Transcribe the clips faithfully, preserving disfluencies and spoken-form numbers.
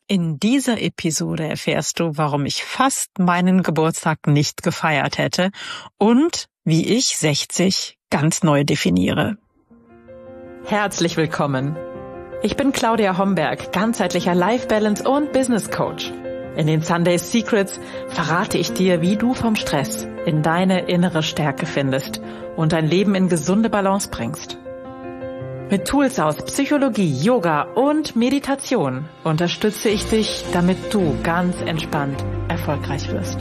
In dieser Episode erfährst du, warum ich fast meinen Geburtstag nicht gefeiert hätte und wie ich sechzig ganz neu definiere. Herzlich willkommen. Ich bin Claudia Homberg, ganzheitlicher Life Balance und Business Coach. In den Sunday Secrets verrate ich dir, wie du vom Stress in deine innere Stärke findest und dein Leben in gesunde Balance bringst. Mit Tools aus Psychologie, Yoga und Meditation unterstütze ich dich, damit du ganz entspannt erfolgreich wirst.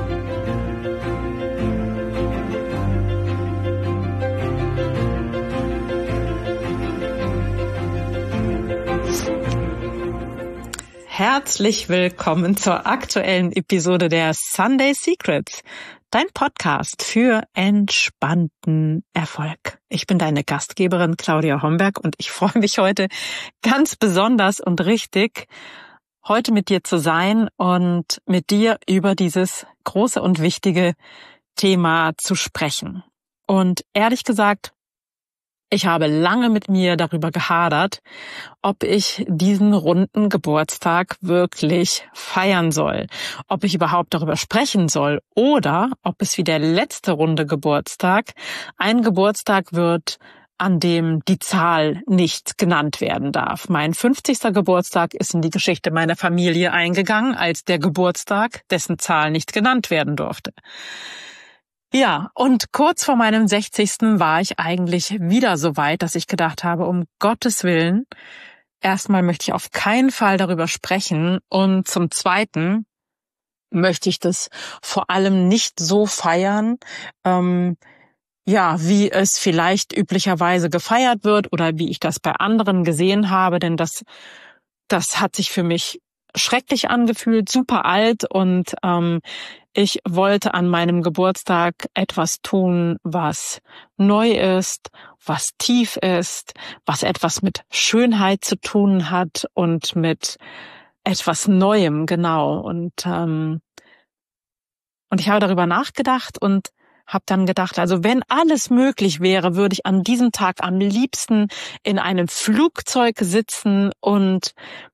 Herzlich willkommen zur aktuellen Episode der Sunday Secrets, dein Podcast für entspannten Erfolg. Ich bin deine Gastgeberin Claudia Homberg und ich freue mich heute ganz besonders und richtig, heute mit dir zu sein und mit dir über dieses große und wichtige Thema zu sprechen. Und ehrlich gesagt, ich habe lange mit mir darüber gehadert, ob ich diesen runden Geburtstag wirklich feiern soll, ob ich überhaupt darüber sprechen soll oder ob es wie der letzte runde Geburtstag ein Geburtstag wird, an dem die Zahl nicht genannt werden darf. Mein fünfzigster Geburtstag ist in die Geschichte meiner Familie eingegangen als der Geburtstag, dessen Zahl nicht genannt werden durfte. Ja, und kurz vor meinem sechzigsten war ich eigentlich wieder so weit, dass ich gedacht habe, um Gottes Willen, erstmal möchte ich auf keinen Fall darüber sprechen und zum Zweiten möchte ich das vor allem nicht so feiern, ähm, ja, wie es vielleicht üblicherweise gefeiert wird oder wie ich das bei anderen gesehen habe, denn das, das hat sich für mich schrecklich angefühlt, super alt und ähm, ich wollte an meinem Geburtstag etwas tun, was neu ist, was tief ist, was etwas mit Schönheit zu tun hat und mit etwas Neuem, genau. Und ähm, und ich habe darüber nachgedacht und habe dann gedacht, also wenn alles möglich wäre, würde ich an diesem Tag am liebsten in einem Flugzeug sitzen und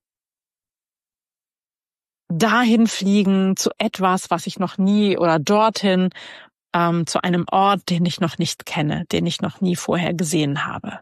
dahin fliegen zu etwas, was ich noch nie oder dorthin ähm, zu einem Ort, den ich noch nicht kenne, den ich noch nie vorher gesehen habe.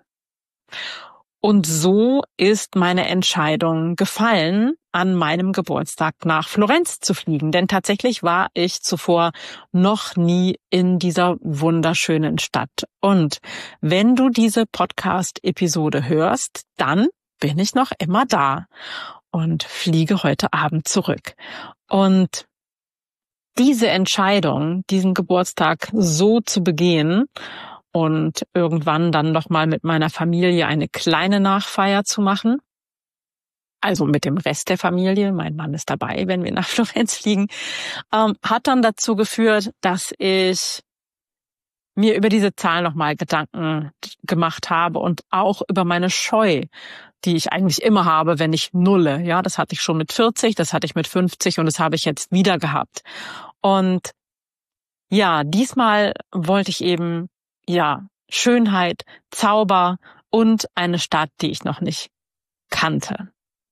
Und so ist meine Entscheidung gefallen, an meinem Geburtstag nach Florenz zu fliegen. Denn tatsächlich war ich zuvor noch nie in dieser wunderschönen Stadt. Und wenn du diese Podcast-Episode hörst, dann bin ich noch immer da und fliege heute Abend zurück. Und diese Entscheidung, diesen Geburtstag so zu begehen und irgendwann dann nochmal mit meiner Familie eine kleine Nachfeier zu machen, also mit dem Rest der Familie, mein Mann ist dabei, wenn wir nach Florenz fliegen, ähm, hat dann dazu geführt, dass ich mir über diese Zahl nochmal Gedanken gemacht habe und auch über meine Scheu, die ich eigentlich immer habe, wenn ich nulle. Ja, das hatte ich schon mit vierzig, das hatte ich mit fünfzig und das habe ich jetzt wieder gehabt. Und ja, diesmal wollte ich eben, ja, Schönheit, Zauber und eine Stadt, die ich noch nicht kannte.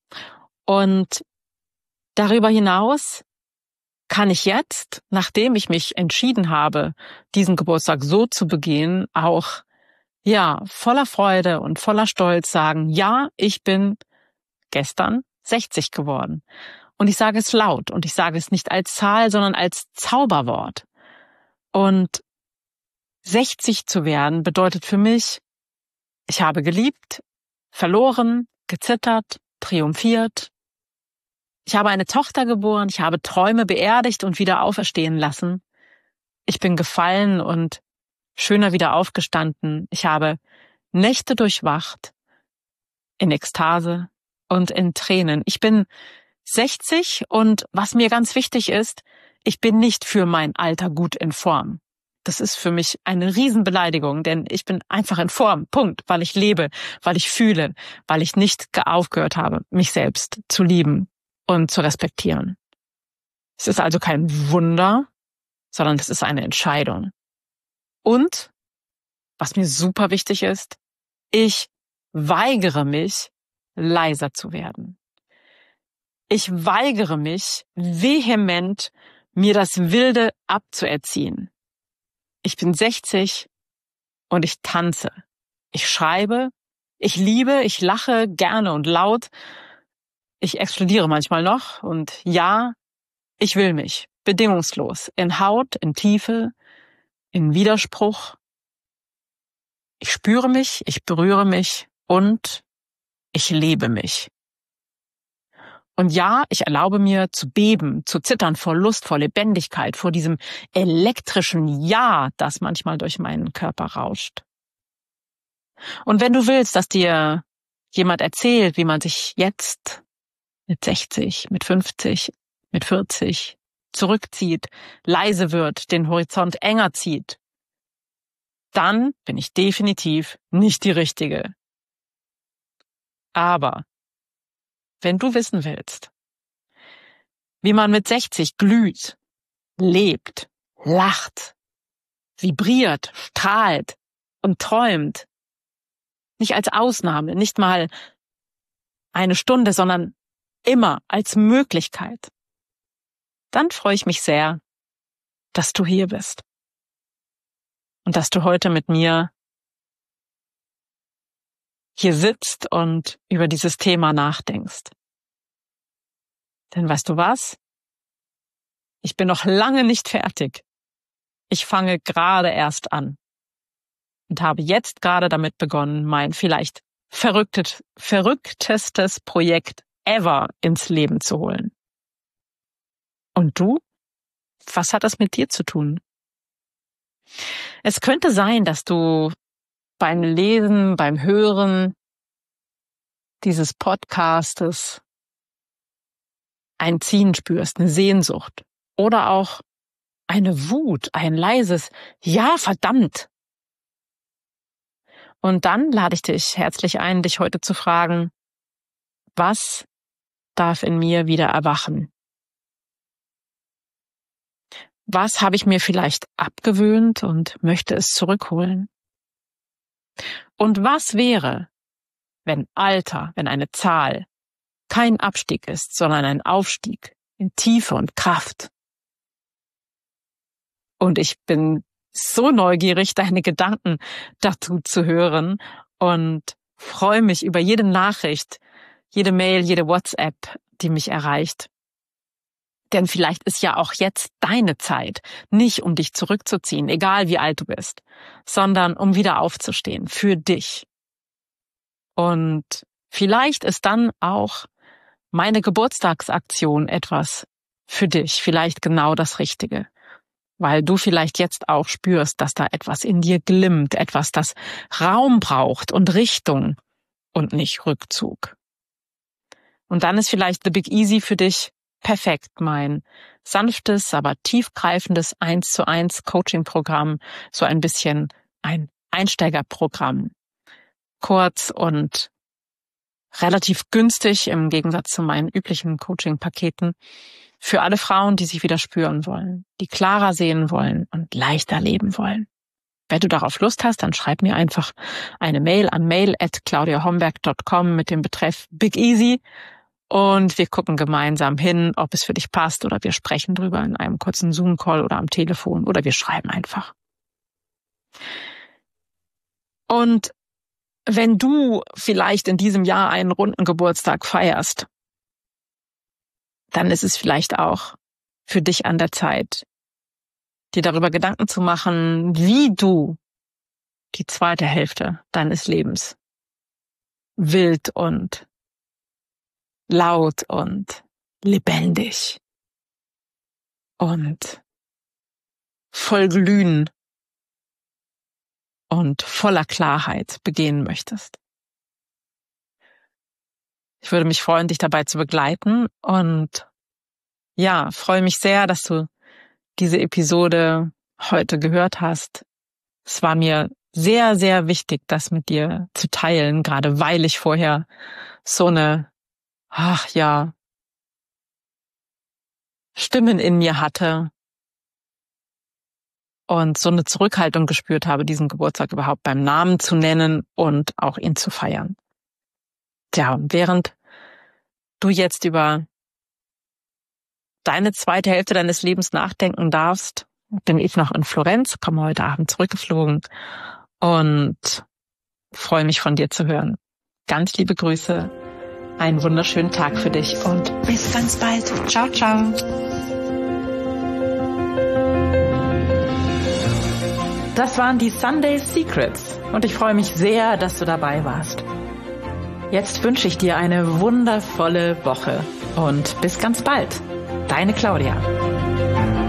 Und darüber hinaus kann ich jetzt, nachdem ich mich entschieden habe, diesen Geburtstag so zu begehen, auch ja, voller Freude und voller Stolz sagen, ja, ich bin gestern sechzig geworden. Und ich sage es laut und ich sage es nicht als Zahl, sondern als Zauberwort. Und sechzig zu werden bedeutet für mich, ich habe geliebt, verloren, gezittert, triumphiert. Ich habe eine Tochter geboren, ich habe Träume beerdigt und wieder auferstehen lassen. Ich bin gefallen und schöner wieder aufgestanden. Ich habe Nächte durchwacht, in Ekstase und in Tränen. Ich bin sechzig und was mir ganz wichtig ist, ich bin nicht für mein Alter gut in Form. Das ist für mich eine Riesenbeleidigung, denn ich bin einfach in Form, Punkt, weil ich lebe, weil ich fühle, weil ich nicht aufgehört habe, mich selbst zu lieben und zu respektieren. Es ist also kein Wunder, sondern es ist eine Entscheidung. Und, was mir super wichtig ist, ich weigere mich, leiser zu werden. Ich weigere mich vehement, mir das Wilde abzuerziehen. Ich bin sechzig und ich tanze. Ich schreibe, ich liebe, ich lache gerne und laut. Ich explodiere manchmal noch und ja, ich will mich, bedingungslos, in Haut, in Tiefe, in Widerspruch. Ich spüre mich, ich berühre mich und ich lebe mich. Und ja, ich erlaube mir zu beben, zu zittern vor Lust, vor Lebendigkeit, vor diesem elektrischen Ja, das manchmal durch meinen Körper rauscht. Und wenn du willst, dass dir jemand erzählt, wie man sich jetzt mit sechzig, mit fünfzig, mit vierzig zurückzieht, leise wird, den Horizont enger zieht, dann bin ich definitiv nicht die Richtige. Aber wenn du wissen willst, wie man mit sechzig glüht, lebt, lacht, vibriert, strahlt und träumt, nicht als Ausnahme, nicht mal eine Stunde, sondern immer als Möglichkeit, dann freue ich mich sehr, dass du hier bist und dass du heute mit mir hier sitzt und über dieses Thema nachdenkst. Denn weißt du was? Ich bin noch lange nicht fertig. Ich fange gerade erst an und habe jetzt gerade damit begonnen, mein vielleicht verrücktes, verrücktestes Projekt ever ins Leben zu holen. Und du? Was hat das mit dir zu tun? Es könnte sein, dass du beim Lesen, beim Hören dieses Podcastes ein Ziehen spürst, eine Sehnsucht oder auch eine Wut, ein leises Ja, verdammt. Und dann lade ich dich herzlich ein, dich heute zu fragen, was darf in mir wieder erwachen? Was habe ich mir vielleicht abgewöhnt und möchte es zurückholen? Und was wäre, wenn Alter, wenn eine Zahl kein Abstieg ist, sondern ein Aufstieg in Tiefe und Kraft? Und ich bin so neugierig, deine Gedanken dazu zu hören und freue mich über jede Nachricht, jede Mail, jede WhatsApp, die mich erreicht. Denn vielleicht ist ja auch jetzt deine Zeit, nicht um dich zurückzuziehen, egal wie alt du bist, sondern um wieder aufzustehen, für dich. Und vielleicht ist dann auch meine Geburtstagsaktion etwas für dich, vielleicht genau das Richtige. Weil du vielleicht jetzt auch spürst, dass da etwas in dir glimmt, etwas, das Raum braucht und Richtung und nicht Rückzug. Und dann ist vielleicht The Big Easy für dich perfekt, mein sanftes, aber tiefgreifendes eins zu eins Coaching-Programm, so ein bisschen ein Einsteigerprogramm. Kurz und relativ günstig im Gegensatz zu meinen üblichen Coaching-Paketen für alle Frauen, die sich wieder spüren wollen, die klarer sehen wollen und leichter leben wollen. Wenn du darauf Lust hast, dann schreib mir einfach eine Mail an mail at claudia homberg dot com mit dem Betreff Big Easy und wir gucken gemeinsam hin, ob es für dich passt oder wir sprechen drüber in einem kurzen Zoom-Call oder am Telefon oder wir schreiben einfach. Und wenn du vielleicht in diesem Jahr einen runden Geburtstag feierst, dann ist es vielleicht auch für dich an der Zeit, dir darüber Gedanken zu machen, wie du die zweite Hälfte deines Lebens wild und laut und lebendig und voll Glühen und voller Klarheit begehen möchtest. Ich würde mich freuen, dich dabei zu begleiten und ja, freue mich sehr, dass du diese Episode heute gehört hast. Es war mir sehr, sehr wichtig, das mit dir zu teilen, gerade weil ich vorher so eine, ach ja, Stimmen in mir hatte und so eine Zurückhaltung gespürt habe, diesen Geburtstag überhaupt beim Namen zu nennen und auch ihn zu feiern. Tja, während du jetzt über deine zweite Hälfte deines Lebens nachdenken darfst, bin ich noch in Florenz, komme heute Abend zurückgeflogen und freue mich von dir zu hören. Ganz liebe Grüße, einen wunderschönen Tag für dich und bis ganz bald. Ciao, ciao. Das waren die Sunday Secrets und ich freue mich sehr, dass du dabei warst. Jetzt wünsche ich dir eine wundervolle Woche und bis ganz bald. Deine Claudia.